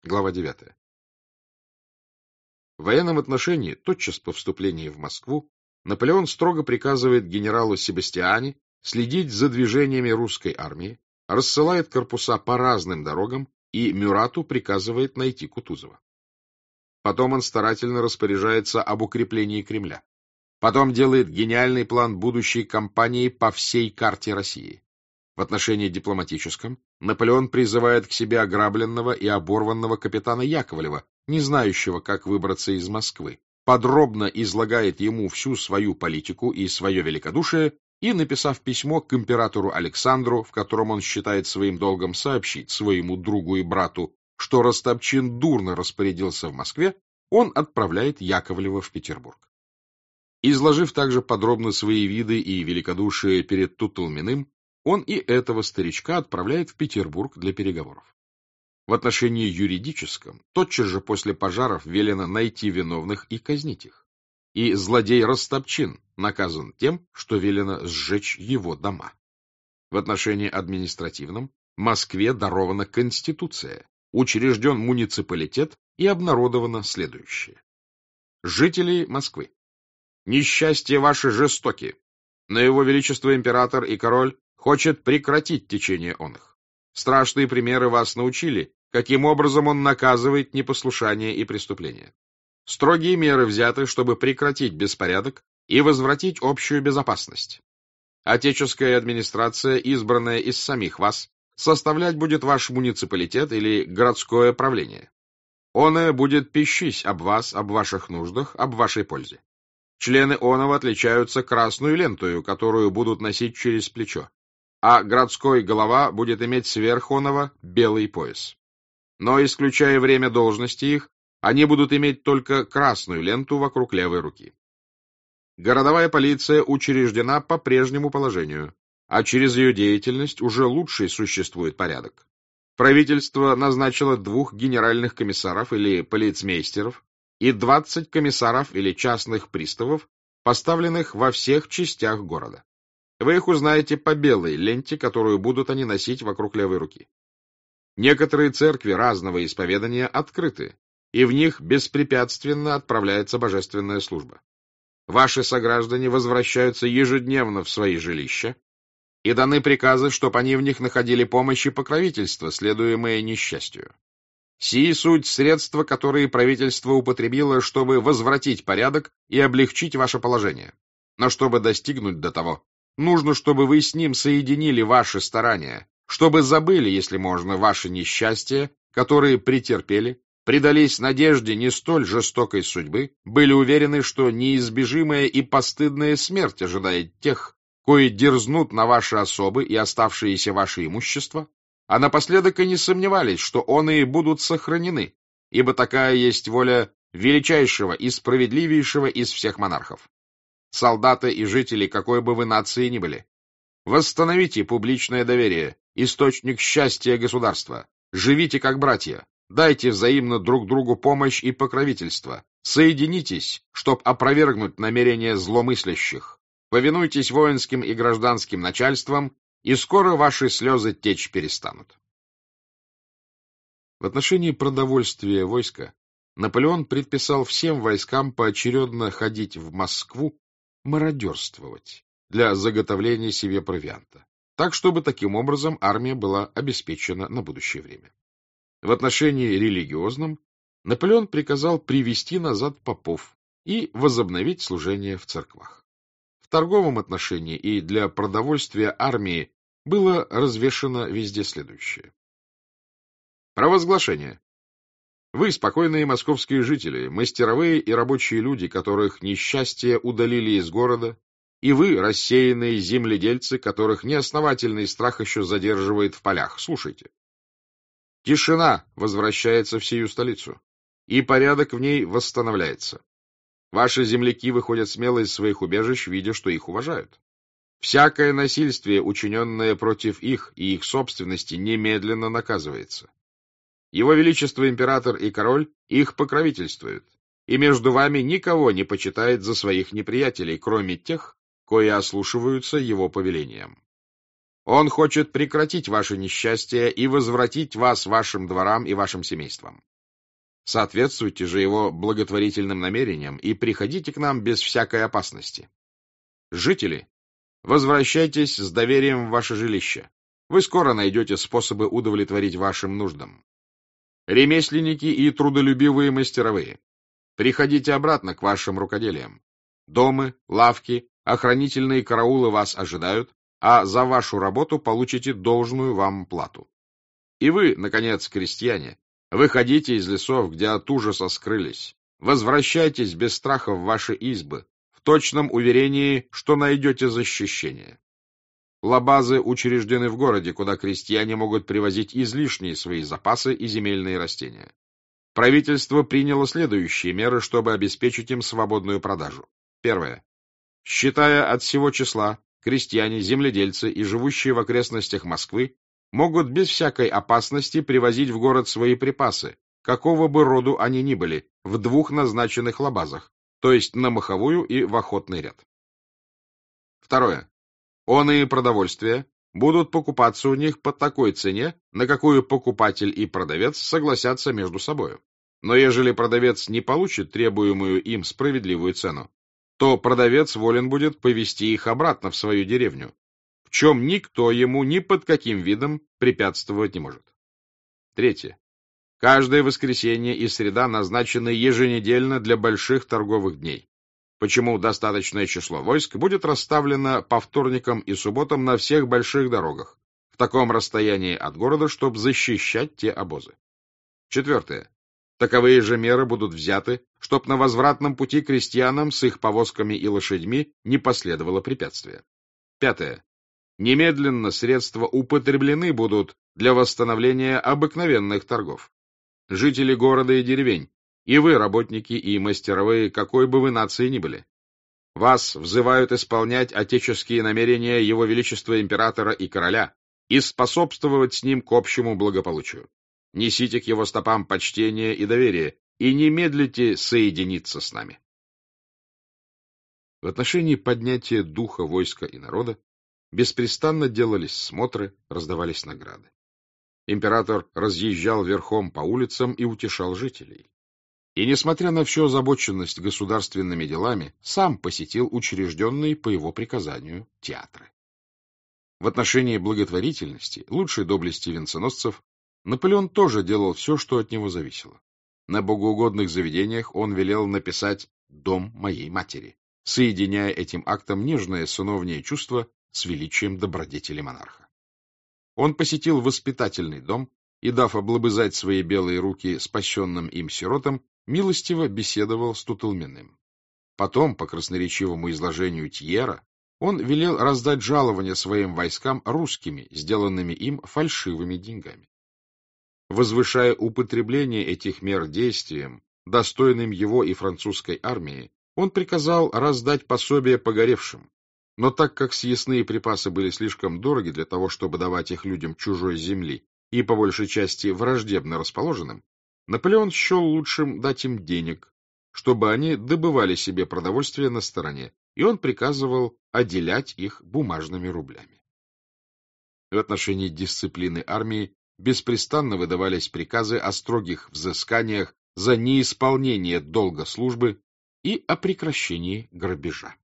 Глава 9. В военном отношении, тотчас по вступлении в Москву, Наполеон строго приказывает генералу Себастьяне следить за движениями русской армии, рассылает корпуса по разным дорогам и Мюрату приказывает найти Кутузова. Потом он старательно распоряжается об укреплении Кремля. Потом делает гениальный план будущей кампании по всей карте России. В отношении дипломатическом Наполеон призывает к себе ограбленного и оборванного капитана Яковлева, не знающего, как выбраться из Москвы, подробно излагает ему всю свою политику и свое великодушие и, написав письмо к императору Александру, в котором он считает своим долгом сообщить своему другу и брату, что Ростопчин дурно распорядился в Москве, он отправляет Яковлева в Петербург. Изложив также подробно свои виды и великодушие перед Тутулминым, он и этого старичка отправляет в Петербург для переговоров. В отношении юридическом тотчас же после пожаров велено найти виновных и казнить их. И злодей Ростопчин наказан тем, что велено сжечь его дома. В отношении административном Москве дарована Конституция, учрежден муниципалитет и обнародовано следующее. Жители Москвы, несчастье ваше жестоки, но его величество император и король хочет прекратить течение он их. Страшные примеры вас научили, каким образом он наказывает непослушание и преступления. Строгие меры взяты, чтобы прекратить беспорядок и возвратить общую безопасность. Отеческая администрация, избранная из самих вас, составлять будет ваш муниципалитет или городское правление. Оно будет пищись об вас, об ваших нуждах, об вашей пользе. Члены оного отличаются красную лентою, которую будут носить через плечо, а городской голова будет иметь сверх оного белый пояс. Но, исключая время должности их, они будут иметь только красную ленту вокруг левой руки. Городовая полиция учреждена по прежнему положению, а через ее деятельность уже лучший существует порядок. Правительство назначило 2 генеральных комиссаров или полицмейстеров и 20 комиссаров или частных приставов, поставленных во всех частях города. Вы их узнаете по белой ленте, которую будут они носить вокруг левой руки. Некоторые церкви разного исповедания открыты, и в них беспрепятственно отправляется божественная служба. Ваши сограждане возвращаются ежедневно в свои жилища, и даны приказы, чтобы они в них находили помощь и покровительство, следуемое несчастью. Сии суть средства, которые правительство употребило, чтобы возвратить порядок и облегчить ваше положение. Но чтобы достигнуть до того, нужно, чтобы вы с ним соединили ваши старания, чтобы забыли, если можно, ваши несчастья, которые претерпели, предались надежде не столь жестокой судьбы, были уверены, что неизбежимая и постыдная смерть ожидает тех, кои дерзнут на ваши особы и оставшиеся ваше имущество, а напоследок и не сомневались, что оные будут сохранены, ибо такая есть воля величайшего и справедливейшего из всех монархов. Солдаты и жители, какой бы вы нации ни были, восстановите публичное доверие, источник счастья государства, живите как братья, дайте взаимно друг другу помощь и покровительство, соединитесь, чтоб опровергнуть намерения зломыслящих, повинуйтесь воинским и гражданским начальствам, и скоро ваши слезы течь перестанут. В отношении продовольствия войска Наполеон предписал всем войскам поочередно ходить в Москву, мародерствовать для заготовления себе провианта, так, чтобы таким образом армия была обеспечена на будущее время. В отношении религиозном Наполеон приказал привести назад попов и возобновить служение в церквах. В торговом отношении и для продовольствия армии было развешано везде следующее. Провозглашение. Вы, спокойные московские жители, мастеровые и рабочие люди, которых несчастье удалили из города, и вы, рассеянные земледельцы, которых неосновательный страх еще задерживает в полях, слушайте. Тишина возвращается в сию столицу, и порядок в ней восстановляется. Ваши земляки выходят смело из своих убежищ, видя, что их уважают. Всякое насильствие, учиненное против их и их собственности, немедленно наказывается. Его Величество император и король их покровительствуют, и между вами никого не почитает за своих неприятелей, кроме тех, кои ослушиваются его повелениям. Он хочет прекратить ваше несчастье и возвратить вас вашим дворам и вашим семействам. Соответствуйте же его благотворительным намерениям и приходите к нам без всякой опасности. Жители, возвращайтесь с доверием в ваше жилище. Вы скоро найдете способы удовлетворить вашим нуждам. Ремесленники и трудолюбивые мастеровые, приходите обратно к вашим рукоделиям. Домы, лавки, охранительные караулы вас ожидают, а за вашу работу получите должную вам плату. И вы, наконец, крестьяне, выходите из лесов, где от ужаса скрылись. Возвращайтесь без страха в ваши избы, в точном уверении, что найдете защищение. Лабазы учреждены в городе, куда крестьяне могут привозить излишние свои запасы и земельные растения. Правительство приняло следующие меры, чтобы обеспечить им свободную продажу. Первое. Считая от сего числа, крестьяне, земледельцы и живущие в окрестностях Москвы могут без всякой опасности привозить в город свои припасы, какого бы роду они ни были, в двух назначенных лабазах, то есть на маховую и в охотный ряд. Второе. Оные продовольствия будут покупаться у них по такой цене, на какую покупатель и продавец согласятся между собою. Но ежели продавец не получит требуемую им справедливую цену, то продавец волен будет повезти их обратно в свою деревню, в чем никто ему ни под каким видом препятствовать не может. Третье. Каждое воскресенье и среда назначены еженедельно для больших торговых дней, почему достаточное число войск будет расставлено по вторникам и субботам на всех больших дорогах, в таком расстоянии от города, чтобы защищать те обозы. Четвертое. Таковые же меры будут взяты, чтоб на возвратном пути крестьянам с их повозками и лошадьми не последовало препятствия. Пятое. Немедленно средства употреблены будут для восстановления обыкновенных торгов. Жители города и деревень, и вы, работники и мастеровые, какой бы вы нации ни были, вас взывают исполнять отеческие намерения Его Величества Императора и Короля и способствовать с ним к общему благополучию. Несите к его стопам почтение и доверие, и не медлите соединиться с нами. В отношении поднятия духа войска и народа беспрестанно делались смотры, раздавались награды. Император разъезжал верхом по улицам и утешал жителей. И, несмотря на всю озабоченность государственными делами, сам посетил учрежденные по его приказанию театры. В отношении благотворительности, лучшей доблести венценосцев, Наполеон тоже делал все, что от него зависело. На богоугодных заведениях он велел написать «Дом моей матери», соединяя этим актом нежное сыновнее чувство с величием добродетели монарха. Он посетил воспитательный дом и, дав облобызать свои белые руки спасенным им сиротам, милостиво беседовал с Тутылминым. Потом, по красноречивому изложению Тьера, он велел раздать жалования своим войскам русскими, сделанными им фальшивыми деньгами. Возвышая употребление этих мер действием, достойным его и французской армии, он приказал раздать пособия погоревшим, но так как съестные припасы были слишком дороги для того, чтобы давать их людям чужой земли и по большей части враждебно расположенным, Наполеон счел лучшим дать им денег, чтобы они добывали себе продовольствие на стороне, и он приказывал отделять их бумажными рублями. В отношении дисциплины армии беспрестанно выдавались приказы о строгих взысканиях за неисполнение долга службы и о прекращении грабежа.